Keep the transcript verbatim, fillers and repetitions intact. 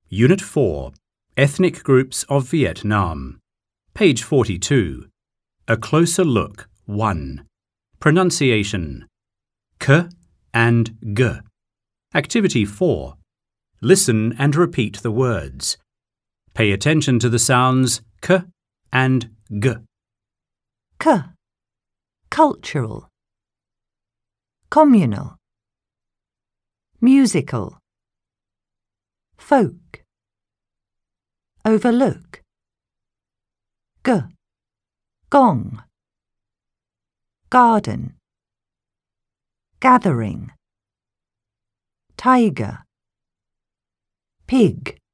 Unit four, Ethnic Groups of Vietnam. Page forty-two. A Closer Look, one. Pronunciation. K and G. Activity four. Listen and repeat the words. Pay attention to the sounds K and G. K. Cultural. Communal. Musical. Folk. Overlook. G. Gong. Garden. Gathering. Tiger. Pig.